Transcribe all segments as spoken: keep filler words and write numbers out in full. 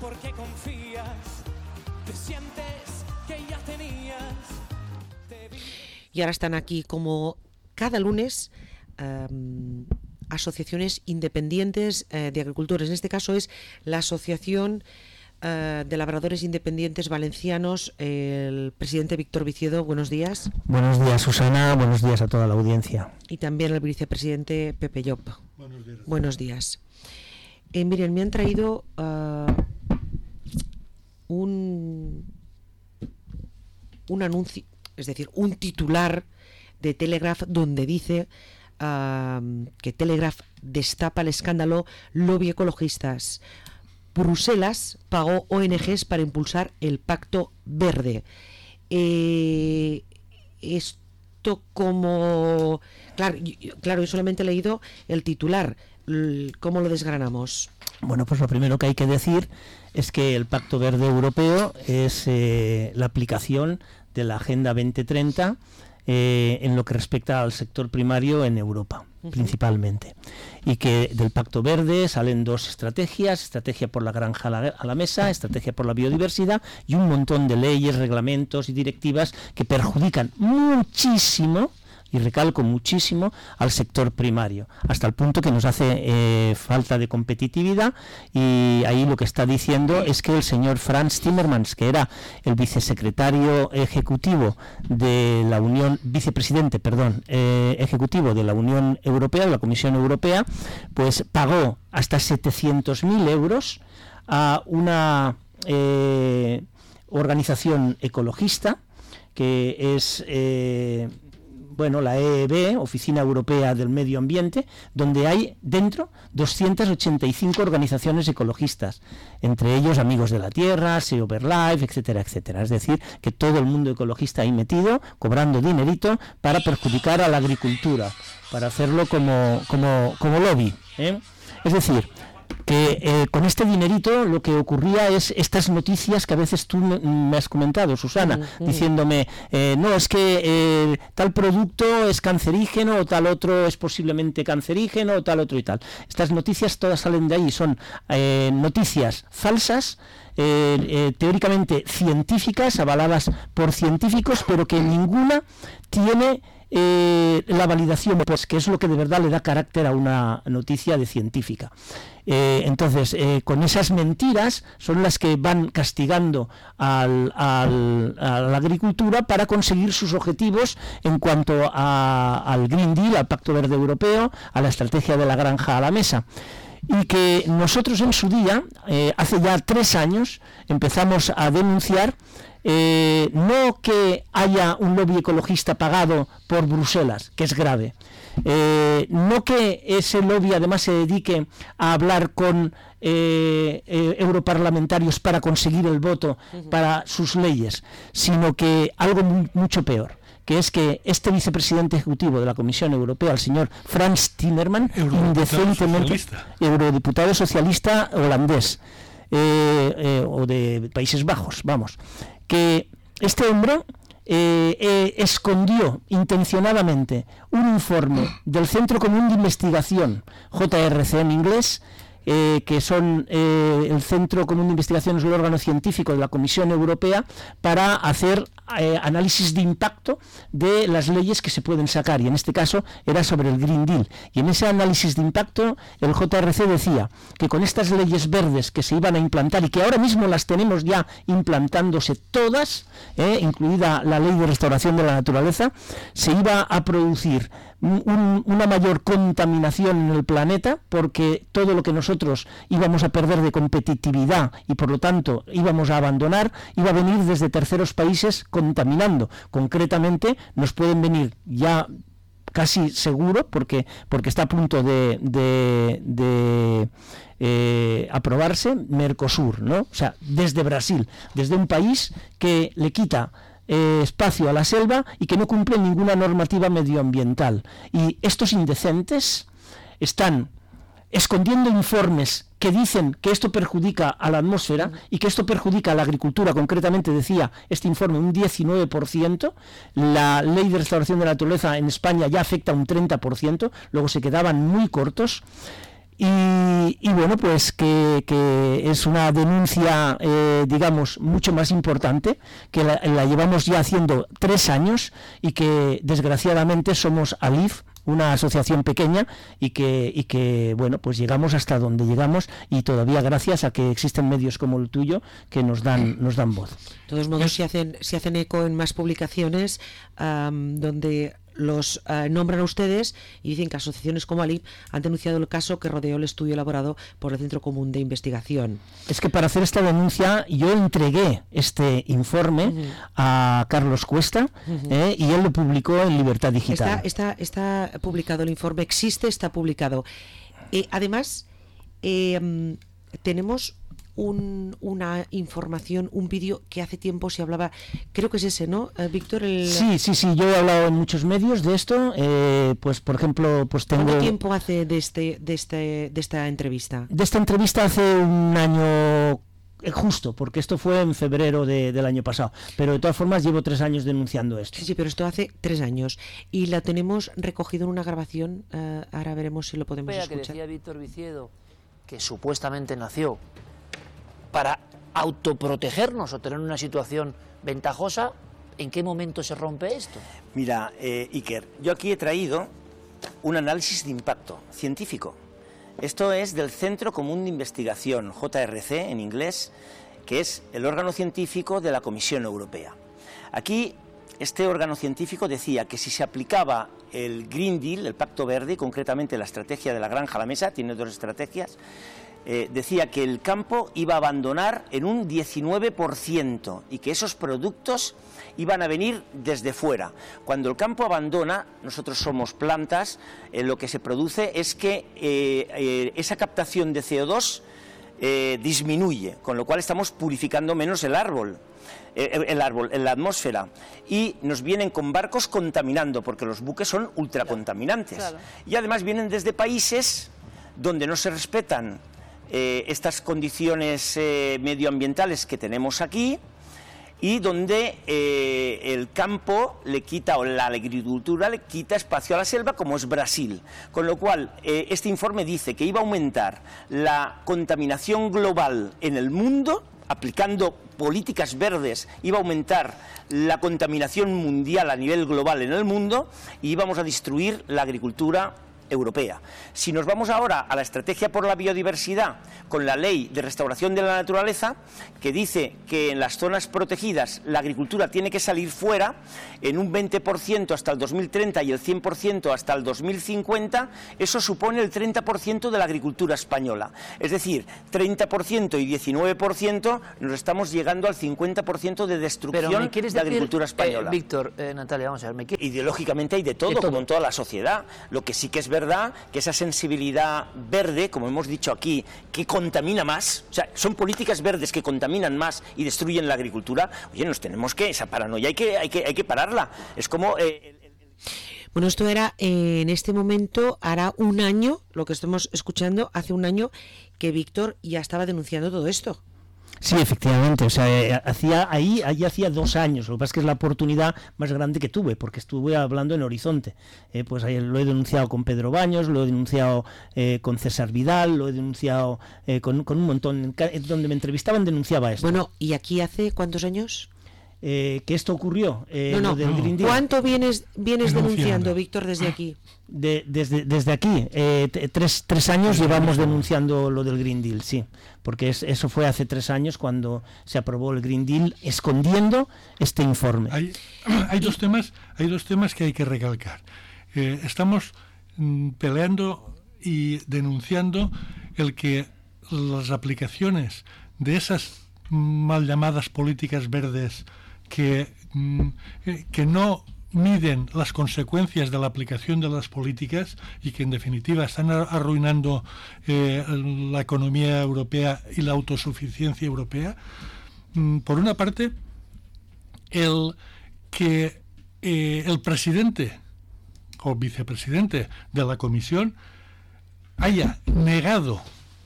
porque confías, te sientes que ya tenías. Te vi... Y ahora están aquí como cada lunes um, asociaciones independientes uh, de agricultores. En este caso es la Asociación uh, de Labradores Independientes Valencianos, el presidente Víctor Viciedo. Buenos días. Buenos días, Susana. Buenos días a toda la audiencia. Y también el vicepresidente Pepe Llop. Buenos días. Buenos días. Eh, miren, me han traído uh, un, un anuncio, es decir, un titular de Telegraph donde dice uh, que Telegraph destapa el escándalo lobby ecologistas. Bruselas pagó O N Ges para impulsar el Pacto Verde. Eh, esto como... Claro, yo, claro, yo solamente he leído el titular. ¿Cómo lo desgranamos? Bueno, pues lo primero que hay que decir es que el Pacto Verde Europeo es eh, la aplicación de la Agenda veinte treinta eh, en lo que respecta al sector primario en Europa, uh-huh. principalmente. Y que del Pacto Verde salen dos estrategias, estrategia por la granja a la, a la mesa, estrategia por la biodiversidad y un montón de leyes, reglamentos y directivas que perjudican muchísimo, y recalco muchísimo, al sector primario, hasta el punto que nos hace eh, falta de competitividad. Y ahí lo que está diciendo es que el señor Frans Timmermans, que era el vicesecretario ejecutivo de la Unión, vicepresidente, perdón, eh, ejecutivo de la Unión Europea, de la Comisión Europea, pues pagó hasta setecientos mil euros a una eh, organización ecologista que es... Eh, bueno, la E E B, Oficina Europea del Medio Ambiente, donde hay dentro doscientas ochenta y cinco organizaciones ecologistas, entre ellos Amigos de la Tierra, Save Our Life, etcétera, etcétera. Es decir, que todo el mundo ecologista ahí metido, cobrando dinerito para perjudicar a la agricultura, para hacerlo como, como, como lobby, ¿eh? Es decir, que eh, con este dinerito lo que ocurría es estas noticias que a veces tú me, me has comentado, Susana, uh-huh. diciéndome, eh, no, es que eh, tal producto es cancerígeno, o tal otro es posiblemente cancerígeno, o tal otro y tal. Estas noticias todas salen de ahí, son eh, noticias falsas, eh, eh, teóricamente científicas, avaladas por científicos, pero que ninguna tiene... Eh, la validación, pues que es lo que de verdad le da carácter a una noticia de científica. Eh, entonces, eh, con esas mentiras son las que van castigando al, al, a la agricultura para conseguir sus objetivos en cuanto a, al Green Deal, al Pacto Verde Europeo, a la estrategia de la granja a la mesa. Y que nosotros en su día, eh, hace ya tres años, empezamos a denunciar Eh, no que haya un lobby ecologista pagado por Bruselas, que es grave, eh, no que ese lobby además se dedique a hablar con eh, eh, europarlamentarios para conseguir el voto uh-huh. para sus leyes, sino que algo muy, mucho peor, que es que este vicepresidente ejecutivo de la Comisión Europea, el señor Frans Timmermans, indecentemente, eurodiputado socialista holandés, eh, eh, o de Países Bajos, vamos, que este hombre eh, eh, escondió intencionadamente un informe del Centro Común de Investigación, J R C en inglés, eh, que son eh, el Centro Común de Investigación es el órgano científico de la Comisión Europea para hacer eh, análisis de impacto de las leyes que se pueden sacar, y en este caso era sobre el Green Deal. Y en ese análisis de impacto el J R C decía que con estas leyes verdes que se iban a implantar y que ahora mismo las tenemos ya implantándose todas, eh, incluida la Ley de Restauración de la Naturaleza, se iba a producir un, una mayor contaminación en el planeta, porque todo lo que nosotros íbamos a perder de competitividad y por lo tanto íbamos a abandonar, iba a venir desde terceros países contaminando. Concretamente nos pueden venir ya casi seguro, porque porque está a punto de, de, de eh, aprobarse Mercosur, ¿no? O sea, desde Brasil, desde un país que le quita Eh, espacio a la selva y que no cumple ninguna normativa medioambiental. Y estos indecentes están escondiendo informes que dicen que esto perjudica a la atmósfera y que esto perjudica a la agricultura. Concretamente decía este informe un diecinueve por ciento, la Ley de Restauración de la Naturaleza en España ya afecta un treinta por ciento, luego se quedaban muy cortos. Y, y bueno, pues que, que es una denuncia, eh, digamos, mucho más importante, que la, la llevamos ya haciendo tres años y que desgraciadamente somos ALIF, una asociación pequeña, y que, y que bueno, pues llegamos hasta donde llegamos, y todavía gracias a que existen medios como el tuyo que nos dan, nos dan voz. De todos modos, se hacen, se hacen eco en más publicaciones um, donde los uh, nombran a ustedes y dicen que asociaciones como ALIF han denunciado el caso que rodeó el estudio elaborado por el Centro Común de Investigación. Es que para hacer esta denuncia yo entregué este informe uh-huh. a Carlos Cuesta uh-huh. eh, y él lo publicó en Libertad Digital. Está, está, está publicado el informe, existe, está publicado. Eh, además, eh, tenemos Un, una información, un vídeo que hace tiempo se hablaba, creo que es ese, ¿no, eh, Víctor? El... Sí, sí, sí, yo he hablado en muchos medios de esto, eh, pues por ejemplo, pues tengo... ¿Cuánto tiempo hace de este, de este, de esta entrevista? De esta entrevista hace un año justo, porque esto fue en febrero de, del año pasado, pero de todas formas llevo tres años denunciando esto. Sí, sí, pero esto hace tres años y la tenemos recogido en una grabación, uh, ahora veremos si lo podemos Espera, escuchar. que decía Víctor Viciedo, que supuestamente nació para autoprotegernos o tener una situación ventajosa, ¿en qué momento se rompe esto? Mira, eh, Iker, yo aquí he traído un análisis de impacto científico. Esto es del Centro Común de Investigación, J R C en inglés, que es el órgano científico de la Comisión Europea. Aquí, este órgano científico decía que si se aplicaba el Green Deal, el Pacto Verde, concretamente la estrategia de la granja a la mesa, tiene dos estrategias, Eh, decía que el campo iba a abandonar en un diecinueve por ciento y que esos productos iban a venir desde fuera. Cuando el campo abandona, nosotros somos plantas, eh, lo que se produce es que eh, eh, esa captación de C O dos eh, disminuye, con lo cual estamos purificando menos el árbol. el árbol, en la atmósfera, y nos vienen con barcos contaminando, porque los buques son ultracontaminantes. Claro. Y además vienen desde países donde no se respetan Eh, estas condiciones eh, medioambientales que tenemos aquí, y donde eh, el campo le quita, o la agricultura le quita espacio a la selva, como es Brasil. Con lo cual, eh, este informe dice que iba a aumentar la contaminación global en el mundo, aplicando políticas verdes, iba a aumentar la contaminación mundial a nivel global en el mundo, y íbamos a destruir la agricultura europea. Si nos vamos ahora a la estrategia por la biodiversidad, con la ley de restauración de la naturaleza, que dice que en las zonas protegidas la agricultura tiene que salir fuera en un veinte por ciento hasta el dos mil treinta y el cien por ciento hasta el dos mil cincuenta, eso supone el treinta por ciento de la agricultura española. Es decir, treinta por ciento y diecinueve por ciento nos estamos llegando al cincuenta por ciento de destrucción de decir, la agricultura española. Eh, Víctor, eh, Natalia, vamos a ver, ¿me quieres? Ideológicamente hay de todo, de todo, como en toda la sociedad. Lo que sí que es verdad, que esa sensibilidad verde, como hemos dicho aquí, que contamina más, o sea, son políticas verdes que contaminan más y destruyen la agricultura. Oye, nos tenemos que, esa paranoia hay que, hay que, hay que pararla. Es como... Eh, el, el... Bueno, esto era, eh, en este momento, hará un año, lo que estamos escuchando, hace un año que Víctor ya estaba denunciando todo esto. Sí, efectivamente, o sea, eh, hacía ahí, ahí hacía dos años, lo que pasa es que es la oportunidad más grande que tuve, porque estuve hablando en Horizonte, eh, pues ahí lo he denunciado con Pedro Baños, lo he denunciado eh, con César Vidal, lo he denunciado eh, con, con un montón, donde me entrevistaban denunciaba esto. Bueno, ¿y aquí hace cuántos años? Eh, que esto ocurrió, eh, no, no, lo del no. Green Deal. ¿Cuánto vienes, vienes denunciando, Víctor, desde aquí? De, desde, desde aquí, eh, t- tres, tres años llevamos denunciando lo del Green Deal, sí, porque es, eso fue hace tres años cuando se aprobó el Green Deal, escondiendo este informe. Hay, hay dos temas, hay dos temas que hay que recalcar. Eh, estamos mm, peleando y denunciando el que las aplicaciones de esas mal llamadas políticas verdes que, mm, que no miden las consecuencias de la aplicación de las políticas y que en definitiva están arruinando eh, la economía europea y la autosuficiencia europea. Mm, por una parte, el que eh, el presidente o vicepresidente de la Comisión haya negado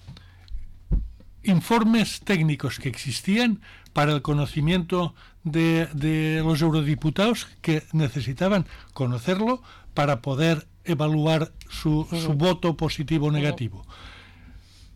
informes técnicos que existían para el conocimiento de, de los eurodiputados que necesitaban conocerlo para poder evaluar su, su voto positivo o negativo.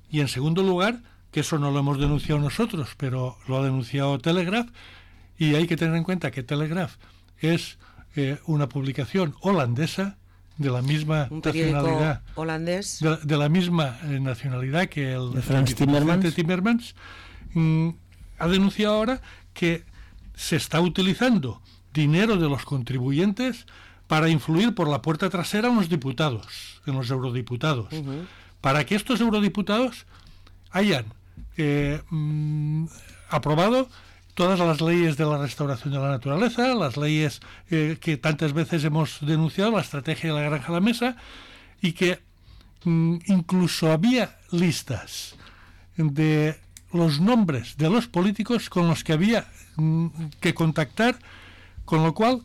Y en segundo lugar, que eso no lo hemos denunciado nosotros, pero lo ha denunciado Telegraph, y hay que tener en cuenta que Telegraph es eh, una publicación holandesa de la misma Un periódico nacionalidad holandés. de, de la misma eh, nacionalidad que el, De Frans el vicepresidente Timmermans. Timmermans, mm, ha denunciado ahora que se está utilizando dinero de los contribuyentes para influir por la puerta trasera en los diputados, en los eurodiputados, Ujú. para que estos eurodiputados hayan eh, mm, aprobado todas las leyes de la restauración de la naturaleza, las leyes eh, que tantas veces hemos denunciado, la estrategia de la granja a la mesa, y que mm, incluso había listas de los nombres de los políticos con los que había mm, que contactar, con lo cual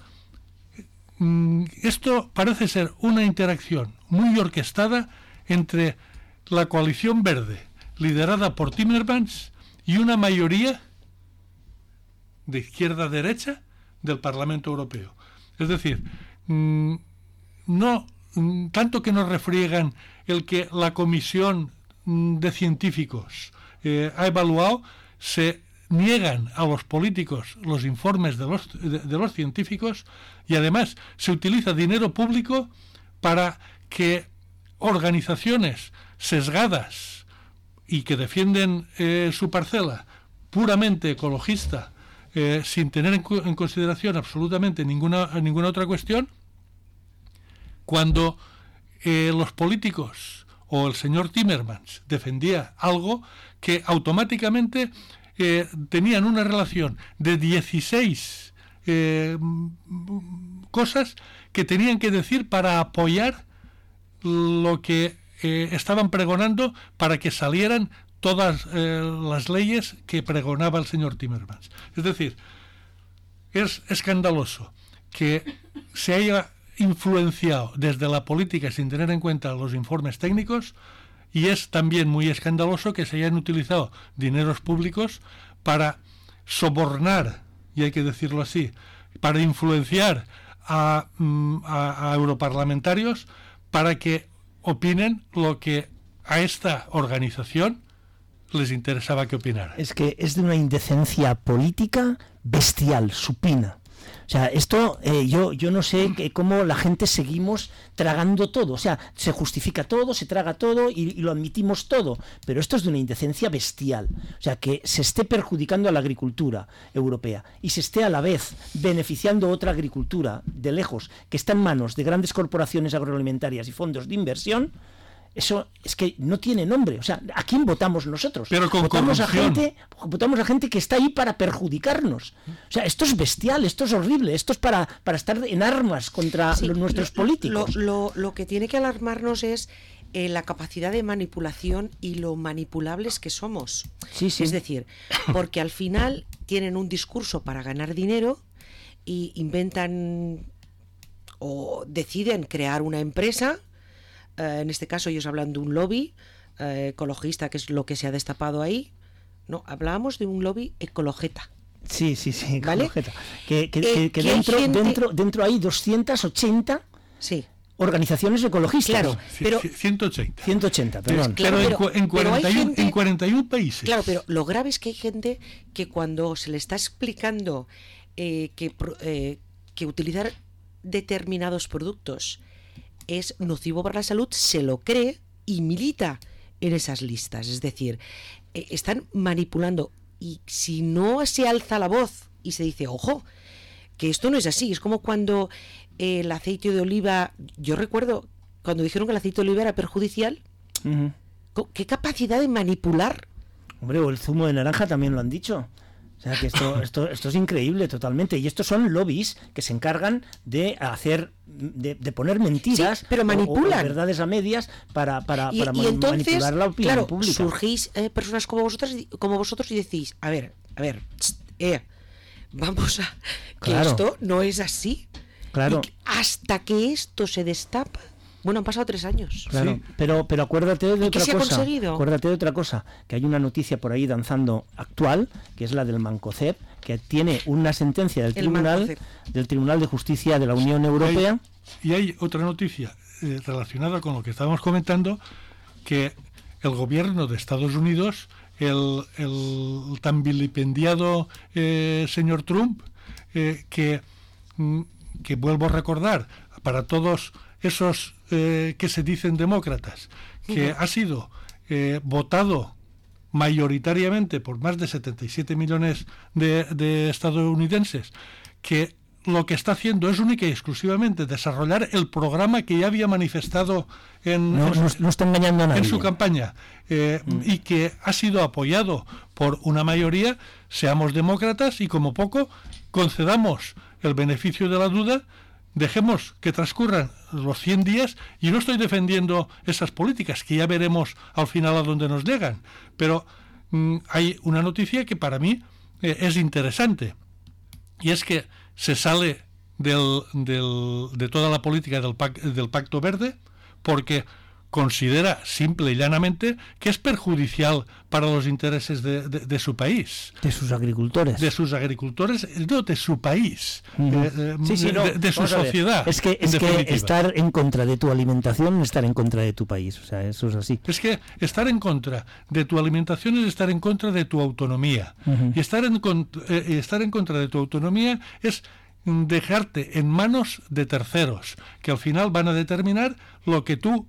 mm, esto parece ser una interacción muy orquestada entre la coalición verde, liderada por Timmermans, y una mayoría de izquierda a derecha del Parlamento Europeo. Es decir, mmm, no mmm, tanto que nos refriegan el que la comisión mmm, de científicos eh, ha evaluado, se niegan a los políticos los informes de los, de, de los científicos, y además se utiliza dinero público para que organizaciones sesgadas y que defienden eh, su parcela puramente ecologista, Eh, sin tener en, en consideración absolutamente ninguna, ninguna otra cuestión, cuando eh, los políticos o el señor Timmermans defendía algo que automáticamente eh, tenían una relación de dieciséis eh, cosas que tenían que decir para apoyar lo que eh, estaban pregonando, para que salieran todas eh, las leyes que pregonaba el señor Timmermans. Es decir, es escandaloso que se haya influenciado desde la política sin tener en cuenta los informes técnicos, y es también muy escandaloso que se hayan utilizado dineros públicos para sobornar, y hay que decirlo así, para influenciar a, a, a europarlamentarios para que opinen lo que a esta organización les interesaba que opinara. Es que es de una indecencia política bestial, supina. O sea, esto eh, yo yo no sé que, cómo la gente seguimos tragando todo. O sea, se justifica todo, se traga todo y, y lo admitimos todo. Pero esto es de una indecencia bestial. O sea, que se esté perjudicando a la agricultura europea y se esté a la vez beneficiando otra agricultura de lejos, que está en manos de grandes corporaciones agroalimentarias y fondos de inversión. Eso es que no tiene nombre. O sea, ¿a quién votamos nosotros? Pero con votamos a corrupción. gente, votamos a gente que está ahí para perjudicarnos. O sea, esto es bestial, esto es horrible, esto es para, para estar en armas contra Sí, los, nuestros lo, políticos. Lo, lo, lo que tiene que alarmarnos es eh, la capacidad de manipulación y lo manipulables que somos. Sí, sí. Es decir, porque al final tienen un discurso para ganar dinero y inventan o deciden crear una empresa. Uh, en este caso ellos hablan de un lobby uh, ecologista, que es lo que se ha destapado ahí. No, hablábamos de un lobby ecologeta. Sí, sí, sí, ¿Vale? ecologeta. Que, que, Eh, que, que que hay dentro, gente- dentro, dentro hay doscientas ochenta Sí, organizaciones ecologistas. claro, C- pero c- ciento ochenta. ciento ochenta, perdón. Claro, pero, en, pero- cu- en, pero hay cuarenta y uno, gente- en cuarenta y uno países. claro, pero lo grave es que hay gente que cuando se le está explicando eh, que, pro- eh, que utilizar determinados productos es nocivo para la salud, se lo cree y milita en esas listas. Es decir, eh, están manipulando, y si no se alza la voz y se dice, ojo, que esto no es así, es como cuando eh, el aceite de oliva, yo recuerdo cuando dijeron que el aceite de oliva era perjudicial, Ujú. co- qué capacidad de manipular. Hombre, o el zumo de naranja también lo han dicho. O sea, que esto, esto, esto es increíble totalmente. Y estos son lobbies que se encargan de hacer, de, de poner mentiras, Sí, pero o- manipulan. o verdades a medias para, para, Y, para y ma- entonces, manipular la opinión claro, pública. surgís eh, personas como vosotras, y- como vosotros y decís, a ver, a ver, tst, eh, vamos a, que Claro. esto no es así. Claro. Y que hasta que esto se destapa, bueno, han pasado tres años. Claro, Sí. pero, pero acuérdate de ¿Y qué otra se ha cosa. conseguido? Acuérdate de otra cosa, que hay una noticia por ahí danzando actual, que es la del Mancocep, que tiene una sentencia del El Tribunal, Mancocep. del Tribunal de Justicia de la Unión Europea. Y hay otra noticia eh, relacionada con lo que estábamos comentando, que el gobierno de Estados Unidos, el, el tan vilipendiado eh, señor Trump, eh, que, que vuelvo a recordar, para todos esos eh, que se dicen demócratas, que uh-huh. ha sido eh, votado mayoritariamente por más de setenta y siete millones de, de estadounidenses, que lo que está haciendo es única y exclusivamente desarrollar el programa que ya había manifestado en, no, en, no, no está engañando a nadie. en su campaña eh, mm. y que ha sido apoyado por una mayoría. Seamos demócratas y como poco concedamos el beneficio de la duda, dejemos que transcurran los cien días, y no estoy defendiendo esas políticas, que ya veremos al final a dónde nos llegan, pero mm, hay una noticia que para mí eh, es interesante, y es que se sale del, del, de toda la política del, pac, del Pacto Verde porque considera simple y llanamente que es perjudicial para los intereses de, de, de su país. De sus agricultores. De sus agricultores, no, de su país. Uh-huh. eh, sí, sí, no, de, de su sociedad. Es que, es que estar en contra de tu alimentación es estar en contra de tu país. O sea, eso es así. Es que estar en contra de tu alimentación es estar en contra de tu autonomía. Uh-huh. Y estar en, eh, estar en contra de tu autonomía es dejarte en manos de terceros, que al final van a determinar lo que tú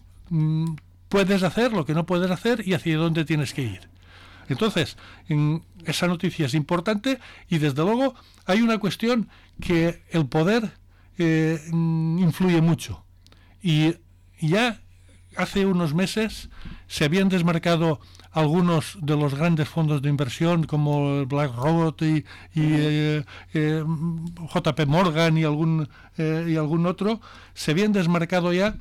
puedes hacer, lo que no puedes hacer y hacia dónde tienes que ir. Entonces, esa noticia es importante, y desde luego hay una cuestión que el poder eh, influye mucho. Y ya hace unos meses se habían desmarcado algunos de los grandes fondos de inversión como BlackRock y, y eh, eh, J P Morgan y algún, eh, y algún otro, se habían desmarcado ya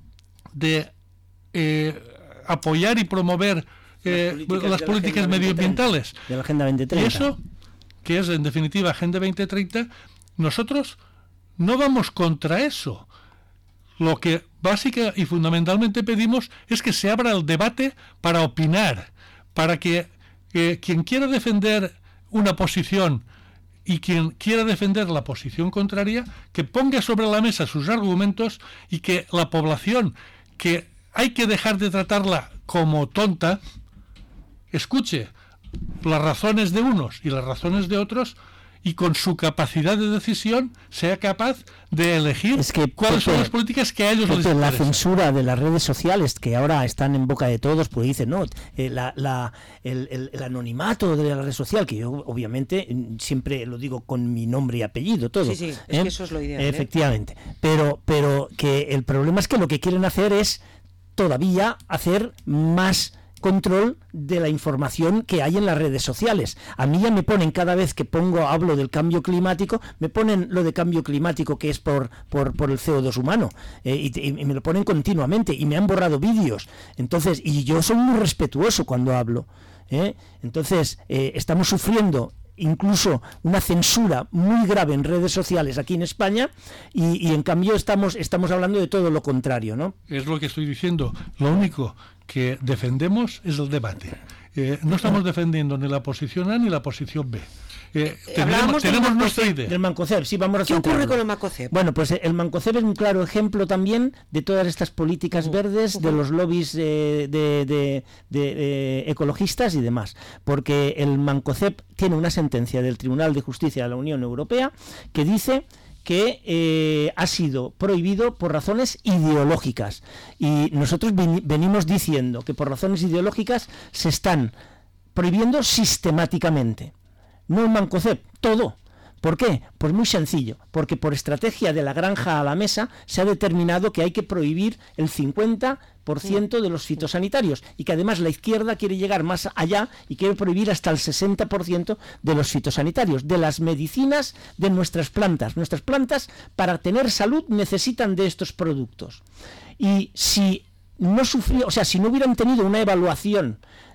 de Eh, apoyar y promover eh, las políticas, las políticas medioambientales de la Agenda veinte treinta. Y eso, que es en definitiva Agenda veinte treinta, nosotros no vamos contra eso. Lo que básica y fundamentalmente pedimos es que se abra el debate para opinar, para que eh, quien quiera defender una posición y quien quiera defender la posición contraria, que ponga sobre la mesa sus argumentos, y que la población, que hay que dejar de tratarla como tonta, escuche las razones de unos y las razones de otros, y con su capacidad de decisión sea capaz de elegir es que, cuáles Pepe, son las políticas que a ellos les Pepe, interesan. La censura de las redes sociales, que ahora están en boca de todos, pues dicen, no, eh, la, la, el, el, el anonimato de la red social, que yo obviamente siempre lo digo con mi nombre y apellido, todo. Sí, sí, es ¿eh? que eso es lo ideal. Efectivamente. ¿eh? Pero, pero que el problema es que lo que quieren hacer es todavía hacer más control de la información que hay en las redes sociales. A mí ya me ponen, cada vez que pongo hablo del cambio climático, me ponen lo de cambio climático que es por por, por el C O dos humano, eh, y, y me lo ponen continuamente, y me han borrado vídeos. Entonces, y yo soy muy respetuoso cuando hablo, ¿eh? Entonces, eh, estamos sufriendo incluso una censura muy grave en redes sociales aquí en España, y, y en cambio estamos estamos hablando de todo lo contrario, ¿no? Es lo que estoy diciendo. Lo único que defendemos es el debate. Eh, no estamos defendiendo ni la posición A ni la posición B. Eh, tenemos tenemos nuestra idea. Del Mancocep, sí, vamos a ¿Qué ocurre con el Mancocep? Bueno, pues el Mancocep es un claro ejemplo también de todas estas políticas uh, verdes, uh, de los lobbies eh, de, de, de, de ecologistas y demás. Porque el Mancocep tiene una sentencia del Tribunal de Justicia de la Unión Europea que dice que eh, ha sido prohibido por razones ideológicas. Y nosotros ven, venimos diciendo que por razones ideológicas se están prohibiendo sistemáticamente. No el Mancocep, todo. ¿Por qué? Pues muy sencillo, porque por estrategia de la granja a la mesa se ha determinado que hay que prohibir el cincuenta por ciento de los fitosanitarios, y que además la izquierda quiere llegar más allá y quiere prohibir hasta el sesenta por ciento de los fitosanitarios, de las medicinas de nuestras plantas. Nuestras plantas, para tener salud, necesitan de estos productos. Y si no sufrió, o sea, si no hubieran tenido una evaluación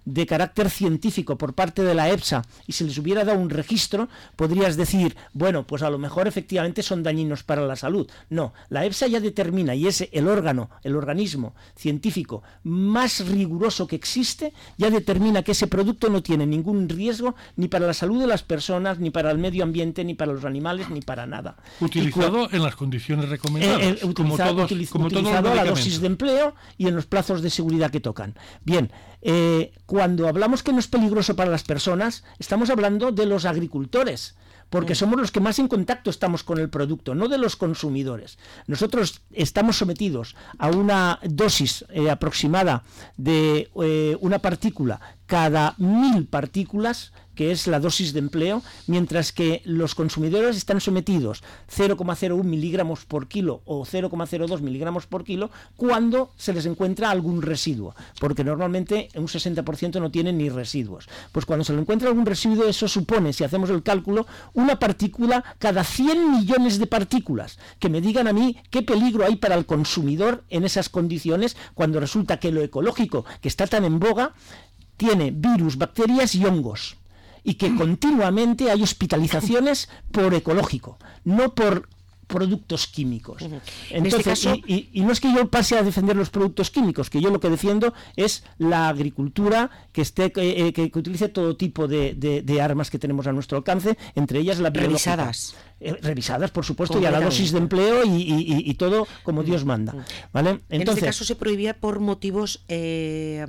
de carácter científico por parte de la EFSA y se les hubiera dado un registro, podrías decir, bueno, pues a lo mejor efectivamente son dañinos para la salud. No, la EFSA ya determina, y es el órgano, el organismo científico más riguroso que existe, ya determina que ese producto no tiene ningún riesgo ni para la salud de las personas, ni para el medio ambiente, ni para los animales, ni para nada. Utilizado en las condiciones recomendadas, eh, eh, como utilizado, todos, utiliz, como todos los utilizado a la medicamentos. dosis de empleo y en los plazos de seguridad que tocan. Bien, eh, cuando hablamos que no es peligroso para las personas, estamos hablando de los agricultores, porque somos los que más en contacto estamos con el producto, no de los consumidores. Nosotros estamos sometidos a una dosis eh, aproximada de eh, una partícula cada mil partículas, que es la dosis de empleo, mientras que los consumidores están sometidos cero coma cero uno miligramos por kilo o cero coma cero dos miligramos por kilo cuando se les encuentra algún residuo, porque normalmente un sesenta por ciento no tienen ni residuos. Pues cuando se le encuentra algún residuo, eso supone, si hacemos el cálculo, una partícula cada cien millones de partículas, que me digan a mí qué peligro hay para el consumidor en esas condiciones, cuando resulta que lo ecológico, que está tan en boga, tiene virus, bacterias y hongos, y que continuamente hay hospitalizaciones por ecológico, no por productos químicos. Entonces, en este caso... y, y, y no es que yo pase a defender los productos químicos, que yo lo que defiendo es la agricultura que esté eh, que, que utilice todo tipo de, de, de armas que tenemos a nuestro alcance, entre ellas la biológica. Revisadas. Eh, revisadas, por supuesto, y a la dosis de empleo y, y, y todo como Dios manda. ¿Vale? Entonces, en este caso se prohibía por motivos... Eh,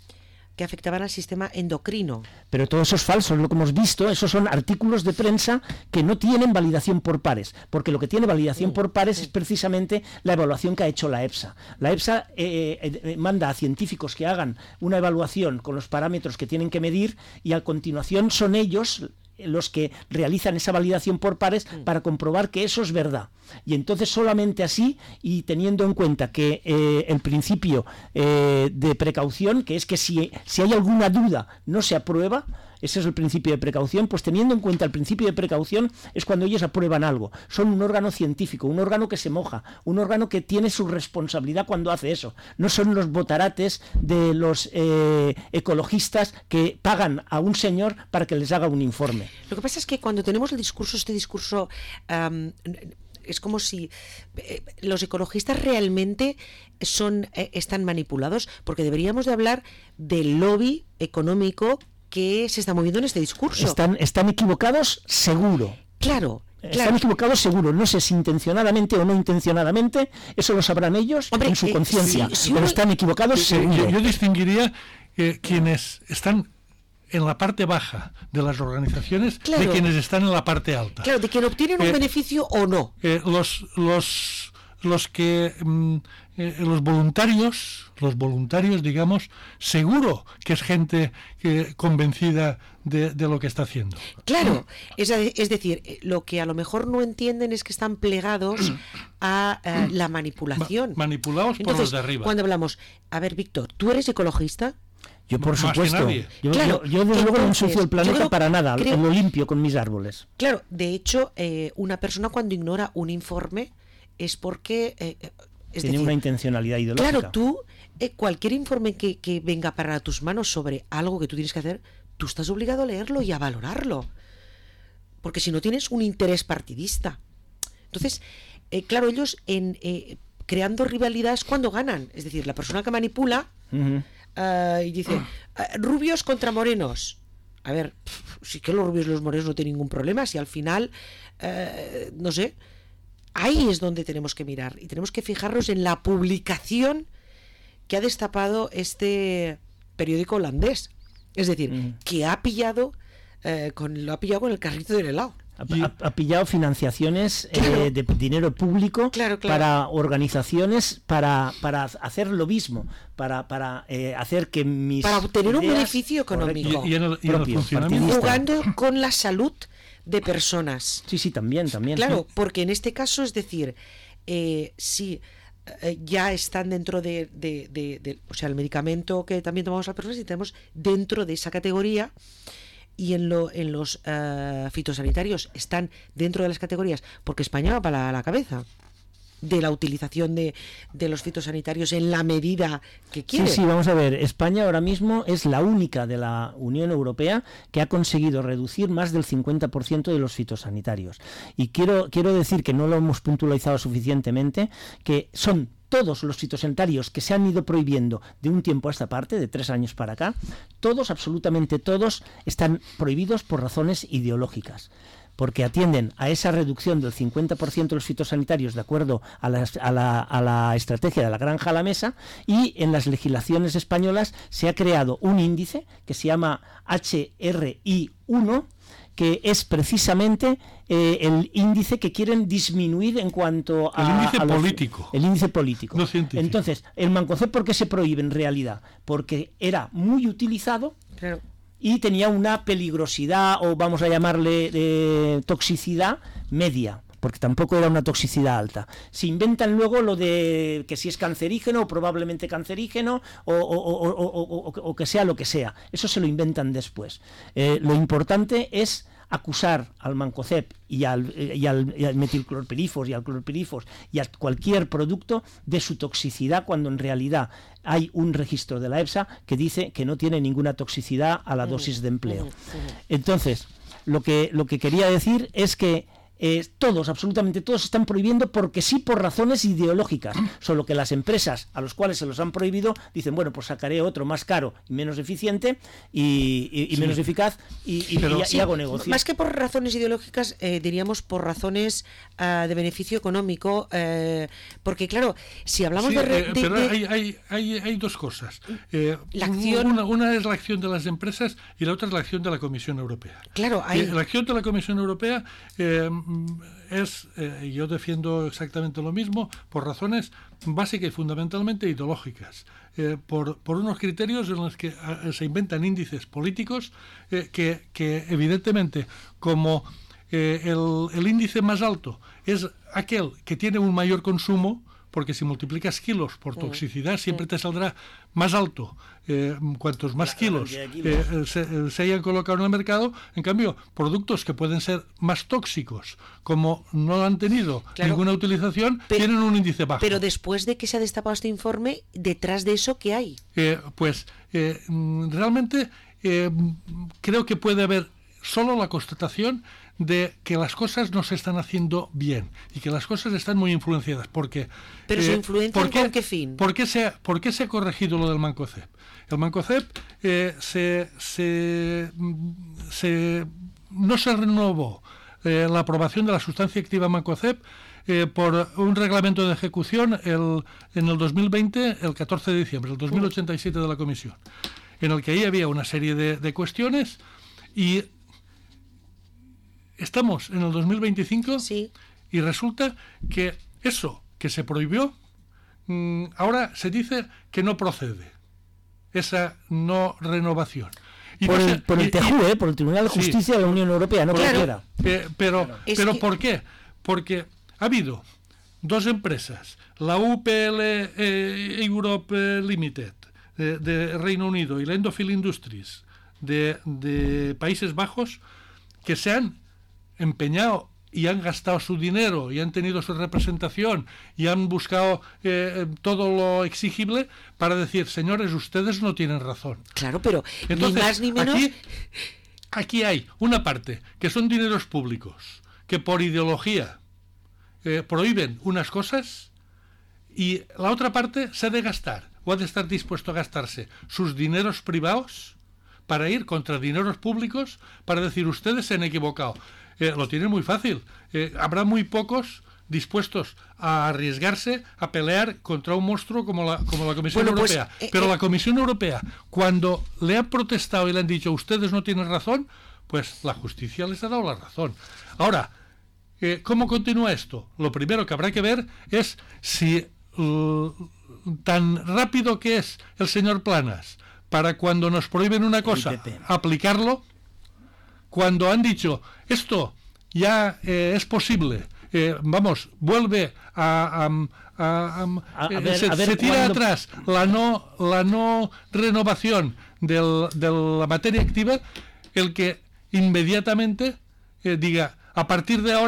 que afectaban al sistema endocrino. Pero todo eso es falso, es lo que hemos visto, esos son artículos de prensa que no tienen validación por pares, porque lo que tiene validación por pares es precisamente la evaluación que ha hecho la EFSA. La EFSA eh, eh, manda a científicos que hagan una evaluación con los parámetros que tienen que medir y a continuación son ellos los que realizan esa validación por pares para comprobar que eso es verdad. Y entonces solamente así, y teniendo en cuenta que eh, el principio eh, de precaución, que es que si, si hay alguna duda no se aprueba, ese es el principio de precaución, pues teniendo en cuenta el principio de precaución es cuando ellos aprueban algo. Son un órgano científico, un órgano que se moja, un órgano que tiene su responsabilidad cuando hace eso. No son los botarates de los eh, ecologistas que pagan a un señor para que les haga un informe. Lo que pasa es que cuando tenemos el discurso, este discurso... Um, es como si eh, los ecologistas realmente son eh, están manipulados, porque deberíamos de hablar del lobby económico que se está moviendo en este discurso. Están, están equivocados, seguro. Claro. Están Claro. equivocados seguro, no sé si intencionadamente o no intencionadamente, eso lo sabrán ellos Hombre, en su eh, conciencia, si- si pero uno- están equivocados Yo, seguro. yo distinguiría eh, quienes están en la parte baja de las organizaciones Claro. de quienes están en la parte alta. Claro, de quien obtienen un Eh, beneficio o no. Eh, los los los que mm, eh, los voluntarios los voluntarios digamos seguro que es gente que convencida de, de lo que está haciendo. Claro, es, de- es decir, eh, lo que a lo mejor no entienden es que están plegados a eh, la manipulación. Ma- manipulados por Entonces, los de arriba. cuando hablamos, a ver, Víctor, ¿tú eres ecologista? Yo, por Más que supuesto, nadie. yo, Claro, yo- yo desde luego no entonces, ensucio el yo planeta creo- para nada, creo- lo limpio con mis árboles. Claro, de hecho, eh, una persona cuando ignora un informe es porque... eh, eh, es Tiene decir, una intencionalidad ideológica. claro, tú, eh, cualquier informe que, que venga para tus manos sobre algo que tú tienes que hacer, tú estás obligado a leerlo y a valorarlo. Porque si no tienes un interés partidista. Entonces, eh, claro, ellos en eh, creando rivalidades cuando ganan. Es decir, la persona que manipula Ujú. eh, y dice, eh, rubios contra morenos. A ver, pf, sí que los rubios y los morenos no tienen ningún problema. Si al final, eh, no sé, ahí es donde tenemos que mirar. Y tenemos que fijarnos en la publicación que ha destapado este periódico holandés. Es decir, Mm. que ha pillado, eh, con, lo ha pillado con el carrito del helado. Ha, ha- ha pillado financiaciones Claro. eh, de dinero público Claro, claro. para organizaciones, para, para hacer lobismo, para, para eh, hacer que mis Para obtener un ideas- beneficio económico. Y, y en el, y en el propio, funcionamiento partidista. Jugando con la salud de personas. Sí, sí, también, también. Claro, sí. porque en este caso, es decir, eh, si eh, ya están dentro de, de- de- de- o sea, el medicamento que también tomamos las personas y tenemos dentro de esa categoría, y en, lo, en los eh, fitosanitarios están dentro de las categorías, porque España va para la, la cabeza. de la utilización de, de los fitosanitarios en la medida que quiere. Sí, sí, vamos a ver. España ahora mismo es la única de la Unión Europea que ha conseguido reducir más del cincuenta por ciento de los fitosanitarios. Y quiero, quiero decir que no lo hemos puntualizado suficientemente, que son todos los fitosanitarios que se han ido prohibiendo de un tiempo a esta parte, de tres años para acá, todos, absolutamente todos, están prohibidos por razones ideológicas, porque atienden a esa reducción del cincuenta por ciento de los fitosanitarios de acuerdo a la, a, la, a la estrategia de la granja a la mesa, y en las legislaciones españolas se ha creado un índice que se llama H R I uno, que es precisamente eh, el índice que quieren disminuir en cuanto a... El índice a los, político. El índice político. No científico. Entonces, el Mancozeb, ¿por qué se prohíbe en realidad? Porque era muy utilizado, Claro. y tenía una peligrosidad, o vamos a llamarle de toxicidad media, porque tampoco era una toxicidad alta. Se inventan luego lo de que si es cancerígeno o probablemente cancerígeno, o, o, o, o, o, o que sea lo que sea. Eso se lo inventan después. Eh, lo importante es acusar al Mancozeb y al, y al, y al metilclorpirifos y al clorpirifos y a cualquier producto de su toxicidad, cuando en realidad hay un registro de la EFSA que dice que no tiene ninguna toxicidad a la dosis de empleo. Entonces, lo que, lo que quería decir es que Eh, todos, absolutamente todos, están prohibiendo porque sí, por razones ideológicas, solo que las empresas a los cuales se los han prohibido dicen, bueno, pues sacaré otro más caro y menos eficiente y, y, y sí. menos eficaz y, y, Pero, y, Sí, y hago negocio. Más que por razones ideológicas, eh, diríamos por razones uh, de beneficio económico, eh, porque claro, si hablamos sí, de, re, eh, de, pero de... Hay, hay, hay, hay dos cosas. Eh, La acción... una, una es la acción de las empresas y la otra es la acción de la Comisión Europea. Claro, hay... Eh, la acción de la Comisión Europea eh, es, eh, yo defiendo exactamente lo mismo, por razones básicas y fundamentalmente ideológicas, eh, por, por unos criterios en los que eh, se inventan índices políticos eh, que, que evidentemente, como eh, el, el índice más alto es aquel que tiene un mayor consumo, porque si multiplicas kilos por toxicidad siempre te saldrá más alto eh, cuantos más kilos, kilos. Eh, se, se hayan colocado en el mercado. En cambio, productos que pueden ser más tóxicos, como no han tenido claro, ninguna utilización, pero, tienen un índice bajo. Pero después de que se ha destapado este informe, detrás de eso, ¿qué hay? Eh, pues eh, realmente eh, creo que puede haber solo la constatación de que las cosas no se están haciendo bien y que las cosas están muy influenciadas. Porque, ¿Pero eh, se influencian con qué fin? ¿Por qué se ha, por qué se ha corregido lo del Mancozeb? El Mancozeb eh, se, se, se, no se renovó eh, la aprobación de la sustancia activa Mancozeb eh, por un reglamento de ejecución el, en el dos mil veinte, el catorce de diciembre, el dos mil ochenta y siete de la Comisión, en el que ahí había una serie de, de cuestiones y estamos en el dos mil veinticinco sí. y resulta que eso que se prohibió, mmm, ahora se dice que no procede, esa no renovación. Y por, no el, sé, por el T J U, eh, por el Tribunal de Justicia sí, de la Unión Europea, no claro, cualquiera. Eh, pero claro. pero que... ¿por qué? Porque ha habido dos empresas, la U P L eh, Europe Limited de, de Reino Unido y la Endophil Industries de, de Países Bajos, que se han empeñado y han gastado su dinero y han tenido su representación y han buscado eh, todo lo exigible para decir, señores, ustedes no tienen razón. Claro, pero entonces, ni más ni menos... Aquí, aquí hay una parte que son dineros públicos que por ideología eh, prohíben unas cosas y la otra parte se ha de gastar o ha de estar dispuesto a gastarse sus dineros privados para ir contra dineros públicos para decir, ustedes se han equivocado. Eh, lo tienen muy fácil. Eh, habrá muy pocos dispuestos a arriesgarse a pelear contra un monstruo como la, como la Comisión bueno, Europea. Pues, eh, Pero eh, la Comisión Europea, cuando le han protestado y le han dicho ustedes no tienen razón, pues la justicia les ha dado la razón. Ahora, eh, ¿cómo continúa esto? Lo primero que habrá que ver es si uh, tan rápido que es el señor Planas para cuando nos prohíben una cosa, aplicarlo. Cuando han dicho, esto ya eh, es posible, eh, vamos, vuelve a... a, a, a, a ver, se, a ver se tira cuando... atrás la no, la no renovación del, de la materia activa, el que inmediatamente eh, diga, a partir de ahora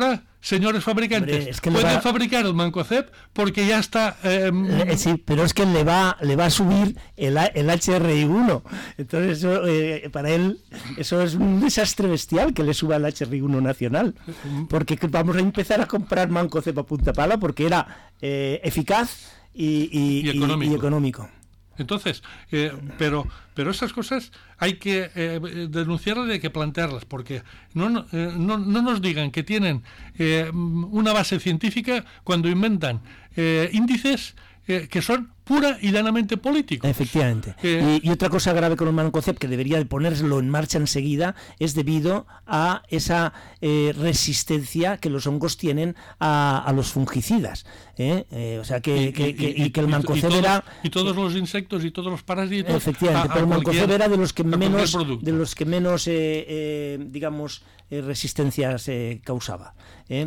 señores fabricantes, Hombre, es que pueden va... fabricar el Mancozeb porque ya está... Eh, eh, sí, pero es que le va le va a subir el, el H R I uno. Entonces, eso, eh, para él, eso es un desastre bestial que le suba el H R I uno nacional. Porque vamos a empezar a comprar Mancozeb a punta pala porque era eh, eficaz y, y, y económico. Y, y económico. Entonces, eh, pero pero esas cosas hay que eh, denunciarlas y hay que plantearlas, porque no, no, eh, no, no nos digan que tienen eh, una base científica cuando inventan eh, índices eh, que son pura y llanamente políticos. Efectivamente. Eh, y, y otra cosa grave con el Mancozeb, que debería de ponérselo en marcha enseguida, es debido a esa eh, resistencia que los hongos tienen a, a los fungicidas. ¿eh? Eh, o sea, que, y, que, que, y, y que el y, Mancozeb y todos, era... y todos los insectos y todos los parásitos... Efectivamente, a, a pero el cualquier, Mancozeb era de los que menos, producto. de los que menos eh, eh, digamos, eh, resistencias eh, causaba. ¿eh?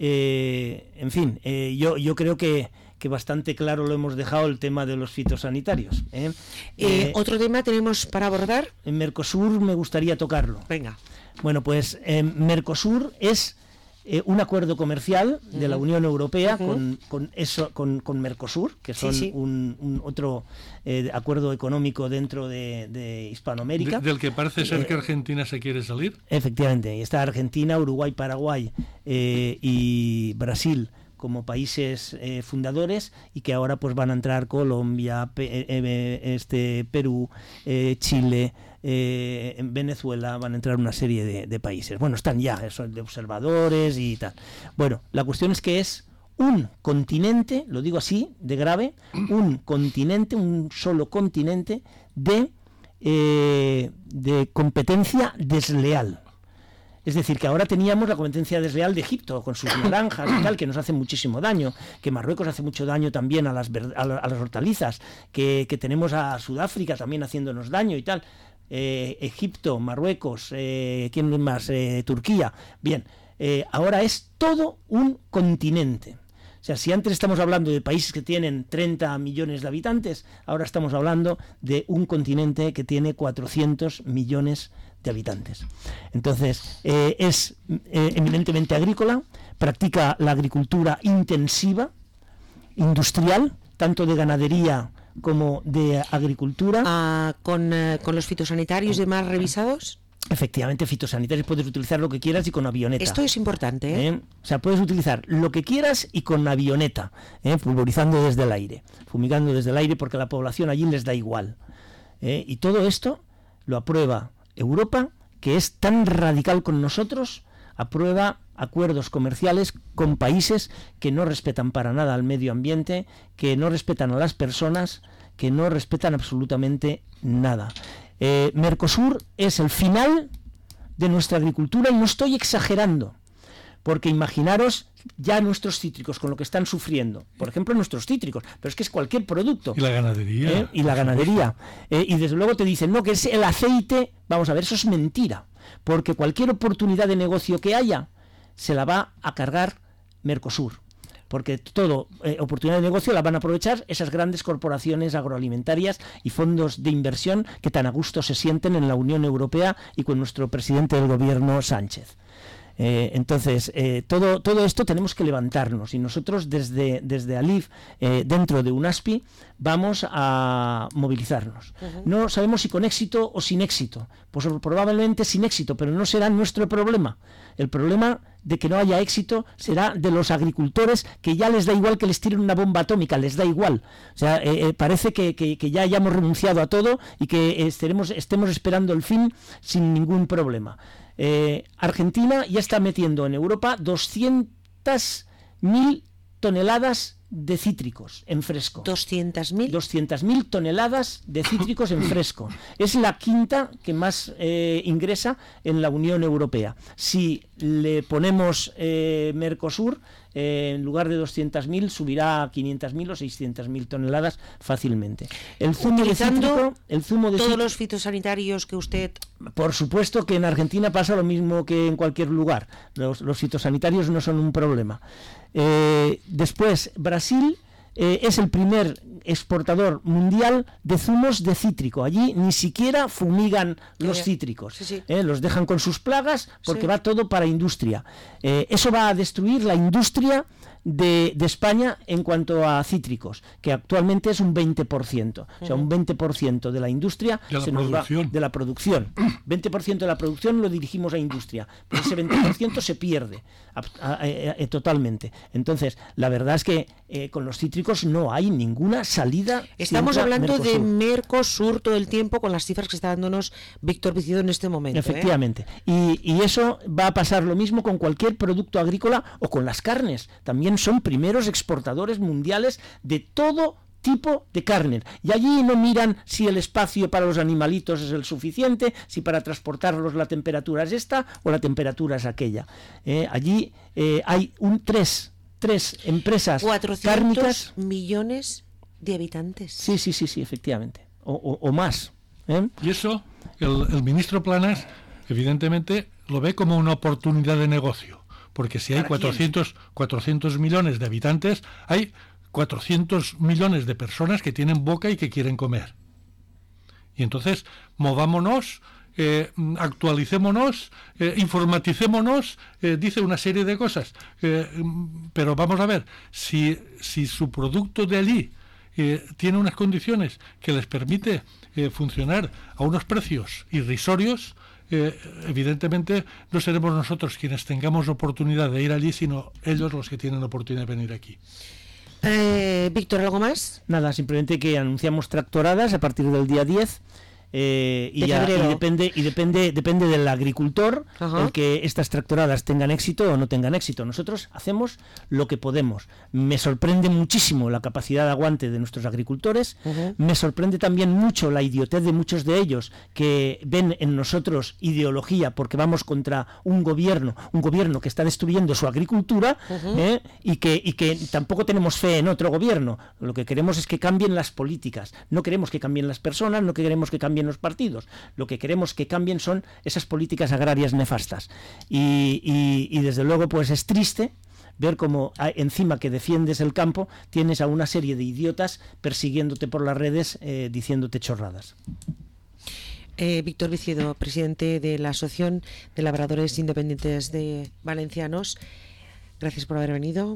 Eh, en fin, eh, yo, yo creo que que bastante claro lo hemos dejado el tema de los fitosanitarios. ¿eh? Eh, Eh, ¿Otro tema tenemos para abordar? en Mercosur me gustaría tocarlo. Venga. Bueno, pues eh, Mercosur es eh, un acuerdo comercial de la Unión Europea Uh-huh. con, con eso con, con Mercosur, que son Sí, sí. Un, un otro eh, acuerdo económico dentro de, de Hispanoamérica. De, del que parece ser Eh, que Argentina se quiere salir. Efectivamente, y está Argentina, Uruguay, Paraguay eh, y Brasil como países eh, fundadores, y que ahora pues van a entrar Colombia, Pe- eh, este Perú, eh, Chile, eh, en Venezuela, van a entrar una serie de, de países. Bueno, están ya, son de observadores y tal. Bueno, la cuestión es que es un continente, lo digo así, de grave, un continente, un solo continente de, eh, de competencia desleal. Es decir, que ahora teníamos la competencia desleal de Egipto con sus naranjas y tal, que nos hace muchísimo daño, que Marruecos hace mucho daño también a las, ver- a la- a las hortalizas, que, que tenemos a Sudáfrica también haciéndonos daño y tal. Eh, Egipto, Marruecos, eh, ¿quién más? Eh, Turquía. Bien, eh, ahora es todo un continente. O sea, si antes estamos hablando de países que tienen treinta millones de habitantes, ahora estamos hablando de un continente que tiene cuatrocientos millones de habitantes. Entonces, eh, es eh, eminentemente agrícola, practica la agricultura intensiva, industrial, tanto de ganadería como de agricultura. Ah, con, eh, con los fitosanitarios y demás revisados. Efectivamente, fitosanitarios puedes utilizar lo que quieras y con avioneta. Esto es importante, ¿eh? ¿eh? O sea, puedes utilizar lo que quieras y con avioneta, ¿eh? pulverizando desde el aire, fumigando desde el aire, porque a la población allí les da igual. ¿eh? Y todo esto lo aprueba Europa, que es tan radical con nosotros, aprueba acuerdos comerciales con países que no respetan para nada al medio ambiente, que no respetan a las personas, que no respetan absolutamente nada. Eh, Mercosur es el final de nuestra agricultura, y no estoy exagerando, porque imaginaros ya nuestros cítricos con lo que están sufriendo, por ejemplo nuestros cítricos, pero es que es cualquier producto. Y la ganadería. ¿eh? Y la ganadería. Eh, y desde luego te dicen, no, que es el aceite. Vamos a ver, eso es mentira, porque cualquier oportunidad de negocio que haya se la va a cargar Mercosur, porque todo eh, oportunidad de negocio la van a aprovechar esas grandes corporaciones agroalimentarias y fondos de inversión que tan a gusto se sienten en la Unión Europea y con nuestro presidente del gobierno, Sánchez. Eh, entonces, eh, todo, todo esto tenemos que levantarnos, y nosotros desde, desde Alif, eh, dentro de UNASPI, vamos a movilizarnos. Uh-huh. No sabemos si con éxito o sin éxito, pues probablemente sin éxito, pero no será nuestro problema. El problema de que no haya éxito será de los agricultores, que ya les da igual que les tiren una bomba atómica, les da igual. O sea, eh, eh, parece que, que, que ya hayamos renunciado a todo y que estaremos, estemos esperando el fin sin ningún problema. Eh, Argentina ya está metiendo en Europa doscientas mil toneladas de cítricos en fresco. ¿doscientas mil? doscientas mil toneladas de cítricos en fresco. Es la quinta que más eh, ingresa en la Unión Europea. Si le ponemos eh, Mercosur, eh, en lugar de doscientas mil subirá a quinientas mil o seiscientas mil toneladas fácilmente. El zumo de cítrico, el zumo de todos cítrico, los fitosanitarios que usted... por supuesto que en Argentina pasa lo mismo que en cualquier lugar. Los, los fitosanitarios no son un problema. Eh, después, Brasil eh, es el primer exportador mundial de zumos de cítrico. Allí ni siquiera fumigan los Ya, ya. cítricos, Sí, sí. eh, los dejan con sus plagas porque Sí. va todo para industria. Eh, eso va a destruir la industria de, de España en cuanto a cítricos, que actualmente es un veinte por ciento. O sea, un veinte por ciento de la industria De la se nos va producción. de la producción. veinte por ciento de la producción lo dirigimos a industria, pero ese veinte por ciento se pierde a- a- a- a- totalmente. Entonces, la verdad es que eh, con los cítricos no hay ninguna salida. si Estamos entra hablando de Mercosur. Mercosur todo el tiempo con las cifras que está dándonos Víctor Vicido en este momento. ¿eh? Efectivamente. Y, y eso va a pasar lo mismo con cualquier producto agrícola o con las carnes. También son primeros exportadores mundiales de todo tipo de carne. Y allí no miran si el espacio para los animalitos es el suficiente, si para transportarlos la temperatura es esta o la temperatura es aquella. Eh, allí eh, hay un tres, tres empresas cuatrocientos cárnicas. millones de habitantes. Sí, sí, sí, sí, efectivamente. O, o- o más. ¿eh? Y eso, el, el ministro Planas, evidentemente, lo ve como una oportunidad de negocio. Porque si hay ¿Para quién? cuatrocientos, cuatrocientos millones de habitantes, hay cuatrocientos millones de personas que tienen boca y que quieren comer. Y entonces, movámonos, eh, actualicémonos, eh, informaticémonos, eh, dice una serie de cosas. Eh, mm, pero vamos a ver, si, si su producto de allí eh, tiene unas condiciones que les permite eh, funcionar a unos precios irrisorios, eh, evidentemente no seremos nosotros quienes tengamos oportunidad de ir allí, sino ellos los que tienen oportunidad de venir aquí. Eh, Víctor, ¿algo más? Nada, simplemente que anunciamos tractoradas a partir del día diez. Eh, y, De ya- y febrero. depende y depende depende del agricultor Ajá. el que estas tractoradas tengan éxito o no tengan éxito. Nosotros hacemos lo que podemos. Me sorprende muchísimo la capacidad de aguante de nuestros agricultores. Ujú. Me sorprende también mucho la idiotez de muchos de ellos que ven en nosotros ideología porque vamos contra un gobierno, un gobierno que está destruyendo su agricultura, ¿eh? y que y que tampoco tenemos fe en otro gobierno. Lo que queremos es que cambien las políticas. No queremos que cambien las personas, no queremos que cambien los partidos. Lo que queremos que cambien son esas políticas agrarias nefastas. Y, y- y desde luego pues es triste ver cómo a- encima que defiendes el campo tienes a una serie de idiotas persiguiéndote por las redes eh, diciéndote chorradas. Eh, Víctor Vicido, presidente de la Asociación de Labradores Independientes de Valencianos, gracias por haber venido.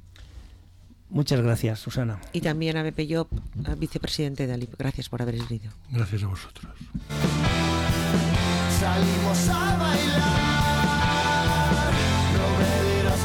Muchas gracias, Susana. Y también a Beppe Llop, vicepresidente de A L I P. Gracias por haber venido. Gracias a vosotros. Salimos a bailar.